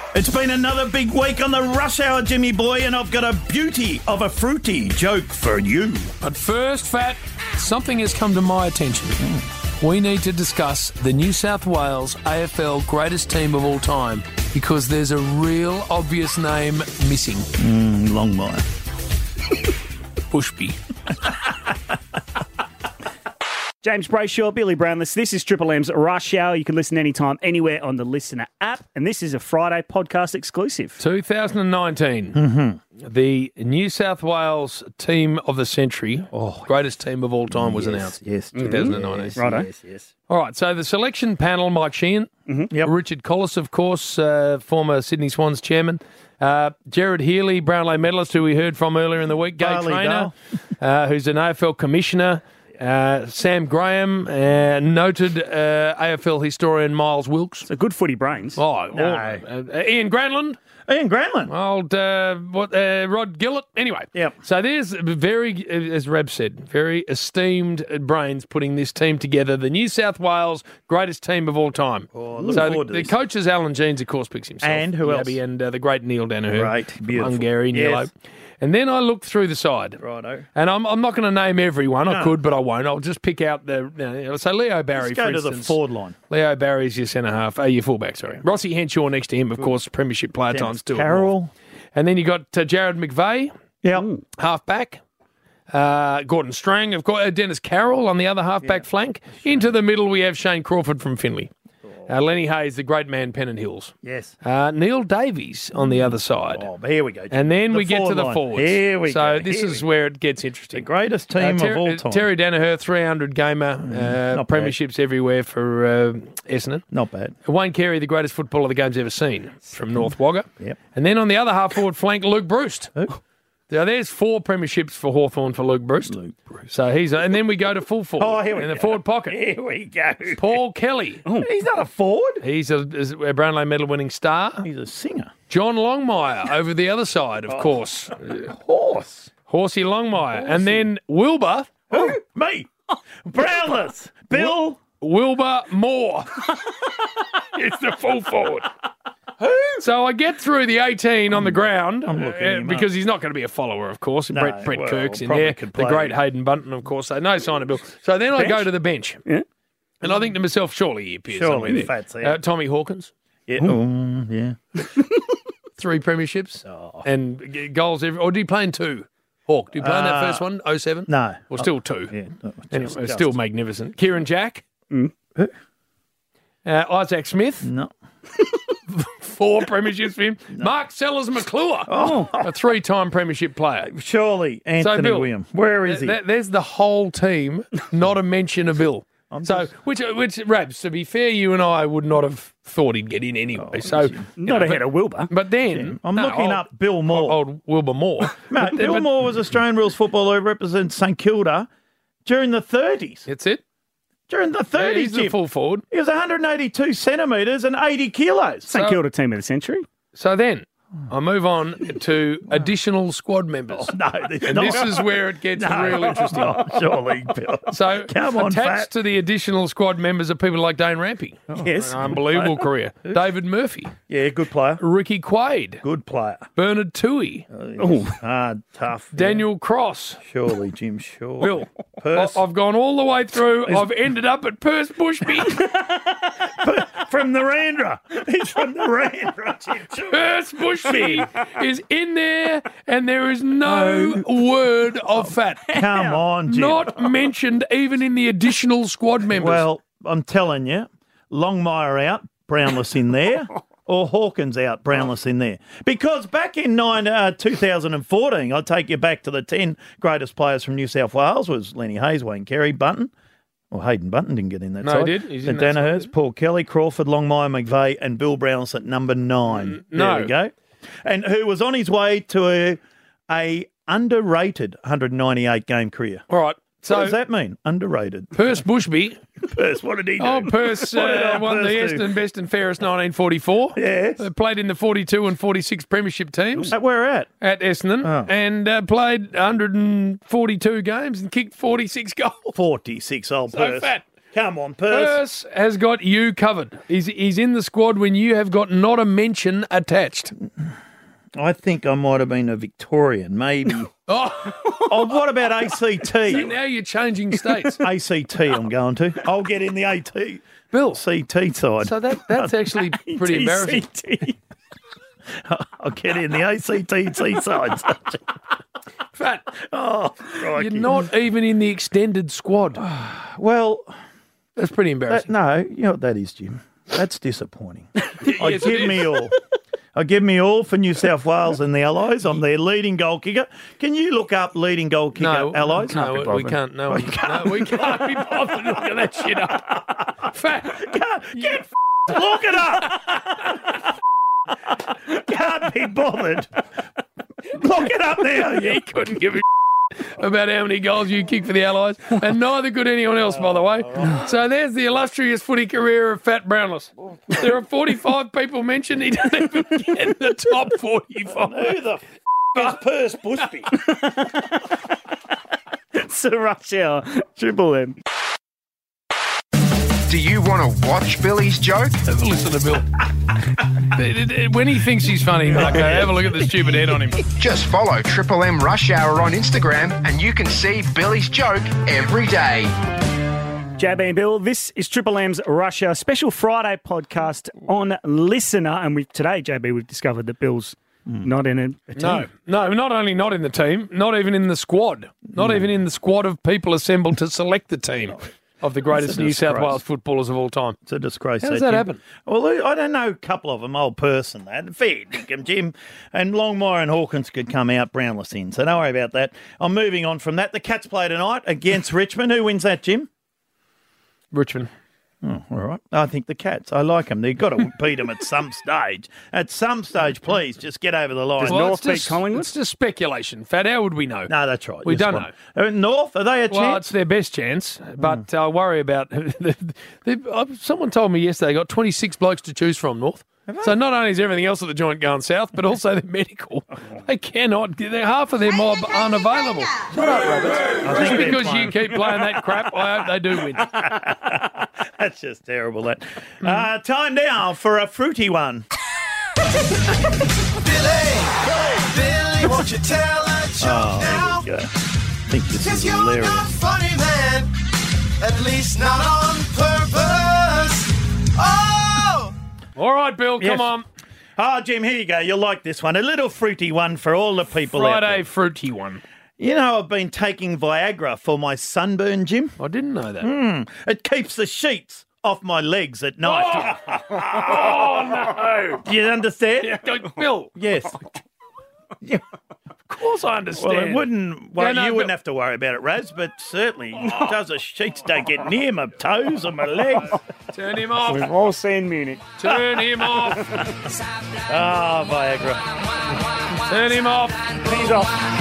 It's been another big week on the Rush Hour, Jimmy boy, and I've got a beauty of a fruity joke for you. But first, Fat, something has come to my attention. We need to discuss the New South Wales AFL greatest team of all time because there's a real obvious name missing. Longmire. Bushby. James Brayshaw, Billy Brownless. This is Triple M's Rush Hour. You can listen anytime, anywhere on the Listener app. And this is a Friday podcast exclusive. 2019. The New South Wales team of the century, greatest team of all time, was announced. Yes. 2019. Righto. Yes. All right, so the selection panel, Mike Sheehan, Richard Collis, of course, former Sydney Swans chairman, Jared Healy, Brownlow medalist, who we heard from earlier in the week, Gay Barley Traynor, who's an AFL commissioner, Sam Graham, noted AFL historian Miles Wilkes. So good footy brains. Ian Granlund. Ian Granlund. Old Rod Gillett. Anyway, Yep. So there's very, as Reb said, very esteemed brains putting this team together. The New South Wales greatest team of all time. Look So forward to the this. coach is Alan Jeans, of course, picks himself. And who else? And the great Neil Danaher. Great, from beautiful. Hungary, Yes. Yellow. And then I looked through the side. Righto. And I'm not going to name everyone. I No. could, but I won't. I'll just pick out the. So Leo Barry, Let's go for to the instance. forward line. Leo Barry's your centre half, your fullback, sorry. Rossi Henshaw next to him, of course, premiership player times two. Carroll. And then you got Jared McVeigh, Yep. half-back. Gordon Strang, of course, Dennis Carroll on the other half-back flank. Into the middle, we have Shane Crawford from Finley. Lenny Hayes, the great man, Pennant Hills. Yes. Neil Davies on the other side. Oh, but here we go. And then The we get to forward the line. forwards. Here we go. So this is where it gets interesting. The greatest team of all time. Terry Danaher, 300 gamer, not bad. premierships everywhere for Essendon. Not bad. Wayne Carey, the greatest footballer the game's ever seen, from North Wagga. Yep. And then on the other half-forward flank, Luke Bruce. Who? Now, there's 4 premierships for Hawthorn for Luke Bruce. So he's, and then we go to full forward. Oh, here we in go. the forward pocket. Here we go. Paul Kelly. He's not a forward. He's a Brownlow medal-winning star. He's a singer. John Longmire over the other side, of course. Horse. Horsey Longmire. And then Wilbur. Who? Me. Brownless. Bill. Wilbur Moore. It's the full forward. So I get through the 18 on the ground looking him because he's not going to be a follower, of course. No, Brett well, Kirk's in probably there. could The play. great Hayden Bunton, of course. So no sign of Bill. So then I go Bench? to the bench. Yeah. And I think to myself, surely he appears Surely, somewhere there. Fat's there. Tommy Hawkins, Yeah. Oh, yeah. 3 premierships and goals every. Or did he play in 2? Hawk, did he play in that first one, 07? No. Or still 2? Yeah. Anyway, still magnificent. Kieran Jack. Isaac Smith. No. 4 premierships for him. Mark Sellers McClure, a 3-time premiership player. Surely Anthony Bill, William. Where is he? There's the whole team, not a mention of Bill. Which Rabs, to be fair, you and I would not have thought he'd get in anyway. Not ahead of Wilbur. But then I'm looking up Bill Moore. Old Wilbur Moore. Mate, Bill Moore was Australian rules footballer who represents St Kilda during the 30s. That's it. During the 30s, He's the Jim. full forward. He was 182 centimetres and 80 kilos. St Kilda team of the century. So then I move on to additional squad members. No, this And this is where it gets real interesting. Oh, surely, Bill. So Come on, attached Fat. to the additional squad members are people like Dane Rampy. Yes. An unbelievable career. David Murphy. Yeah, good player. Ricky Quaid. Good player. Bernard Toohey. Hard, tough. Daniel Cross. Surely, Jim, sure. Bill. Perce. I've gone all the way through. I've ended up at Perce Bushby. From the Randra. He's from the Randra, Jim. Sure. Perce Bushby is in there, and there is no word of Fat. Come on, Jim. Not mentioned even in the additional squad members. Well, I'm telling you, Longmire out, Brownless in there, or Hawkins out, Brownless in there. Because back in 2014, I'll take you back to the 10 greatest players from New South Wales, was Lenny Hayes, Wayne Carey, Bunton. Well, Hayden Bunton didn't get in that No, side. he did. He's in The that side, Danaher's, Paul Kelly, Crawford, Longmire, McVeigh, and Bill Brownless at number 9. no. There we go. And who was on his way to a underrated 198 game career. All right. What So does that mean? Underrated. Perce Bushby. Perce, what did he do? Oh, Perce What did won the Perce do? Essendon Best and Fairest 1944. Yes. Played in the 42 and 46 premiership teams At where at? at Essendon and played 142 games and kicked 46 goals. 46, old So Perce. Fat. Come on, Purse. Purse has got you covered. He's in the squad when you have got not a mention attached. I think I might have been a Victorian, maybe. Oh, what about ACT? So now you're changing states. ACT I'm going to. I'll get in the AT. Bill. CT side. So that's actually pretty embarrassing. I'll get in the ACTT side. Fat. Oh, crikey. You're not even in the extended squad. Well, That's pretty embarrassing. no, you know what that is, Jim? That's disappointing. I Yes, it give is. me all. I give me all for New South Wales and the Allies. I'm their leading goal kicker. Can you look up leading goal kicker Allies? No, we can't. No, we can't be bothered looking that shit up. Fat. Look it up. Can't be bothered. Look it up now. He couldn't give a about how many goals you kick for the Allies, and neither could anyone else, by the way. So there's the illustrious footy career of Fat Brownless. There are 45 people mentioned. He doesn't even get in the top 45. Who the is Purse Busby? It's a rush hour. Triple M. Do you want to watch Billy's joke? Have a listen to Bill. When he thinks he's funny, Marco, have a look at the stupid head on him. Just follow Triple M Rush Hour on Instagram and you can see Billy's joke every day. JB and Bill, this is Triple M's Rush Hour special Friday podcast on Listener. And today, JB, we've discovered that Bill's not in a team. No, not only not in the team, not even in the squad. Not even in the squad of people assembled to select the team of the greatest New South Wales footballers of all time. It's a disgrace. How does that happen? Well, I don't know a couple of them, old person, that. Fair dinkum, Jim. And Longmire and Hawkins could come out Brownless in, so don't worry about that. I'm moving on from that. The Cats play tonight against Richmond. Who wins that, Jim? Richmond. Oh, all right. I think the Cats. I like them. They've got to beat them at some stage. At some stage, please, just get over the line. North it's beat just, Collingwood? It's just speculation. Fat, how would we know? No, that's right. We Yes, don't one. know. North, are they a Well, chance? it's their best chance, but I worry about... someone told me yesterday they got 26 blokes to choose from, North. So not only is everything else at the joint going south, but also the medical. They cannot... Half of their mob aren't available. Shut up, Roberts. I Just think they're because playing- you keep playing that crap, I hope they do win. That's just terrible, that. Time now for a fruity one. Billy, won't you tell a joke now? There we go. I think this is Cause you're not hilarious. funny, man. At least not on purpose. Oh! All right, Bill, Yes. come on. Oh, Jim, here you go. You'll like this one. A little fruity one for all the people out Friday there. fruity one. You know, I've been taking Viagra for my sunburn, Jim. I didn't know that. It keeps the sheets off my legs at night. Oh, no. Do you understand? Bill, Yes. of course I understand. Well, it wouldn't. Well, Yeah, no, you wouldn't but- have to worry about it, Raz. But certainly, does the sheets don't get near my toes or my legs. Turn him off. We've all seen Munich. Turn him off. Ah, Viagra. Turn him off. He's off.